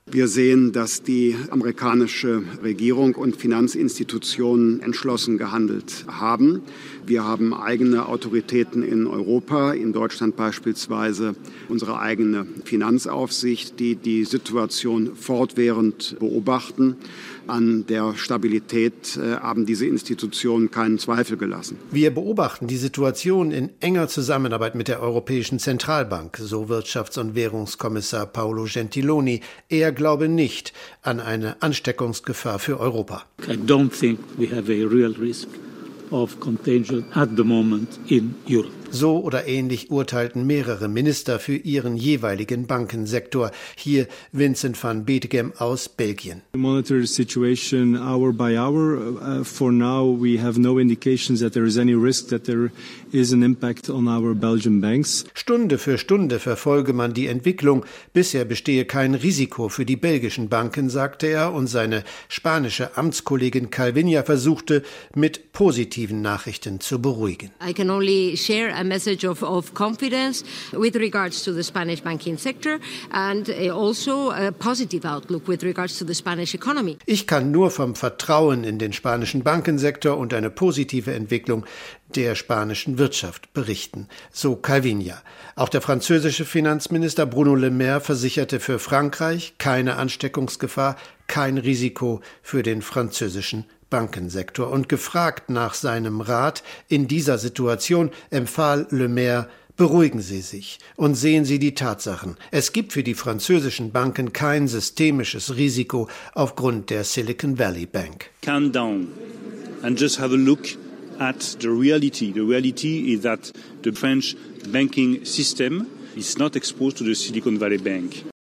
Wir sehen, dass die amerikanische Regierung und Finanzinstitutionen entschlossen gehandelt haben. Wir haben eigene Autoritäten in Europa, in Deutschland beispielsweise unsere eigene Finanzaufsicht, die die Situation fortwährend beobachten. An der Stabilität haben diese Institutionen keinen Zweifel gelassen. Wir beobachten die Situation in enger Zusammenarbeit mit der Europäischen Zentralbank, so Wirtschafts- und Währungskommissar Paolo Gentiloni. Er glaube nicht an eine Ansteckungsgefahr für Europa. I don't think we have a real risk of contagion at the moment in Europe. So oder ähnlich urteilten mehrere Minister für ihren jeweiligen Bankensektor. Hier Vincent van Betegem aus Belgien. We monitor the situation hour by hour. For now, we have no indications that there is any risk that there is an impact on our Belgian banks. Stunde für Stunde verfolge man die Entwicklung. Bisher bestehe kein Risiko für die belgischen Banken, sagte er, und seine spanische Amtskollegin Calviña versuchte, mit positiven Nachrichten zu beruhigen. I can only share a message of confidence with regards to the Spanish banking sector and also a positive outlook with regards to the Spanish economy. Ich kann nur vom Vertrauen in den spanischen Bankensektor und eine positive Entwicklung der spanischen Wirtschaft berichten, so Calviña. Auch der französische Finanzminister Bruno Le Maire versicherte für Frankreich keine Ansteckungsgefahr, kein Risiko für den französischen Bankensektor. Und gefragt nach seinem Rat in dieser Situation empfahl Le Maire: Beruhigen Sie sich und sehen Sie die Tatsachen. Es gibt für die französischen Banken kein systemisches Risiko aufgrund der Silicon Valley Bank. Calm down and just have a look at the reality. The reality is that the French banking system is not exposed to the Silicon Valley Bank.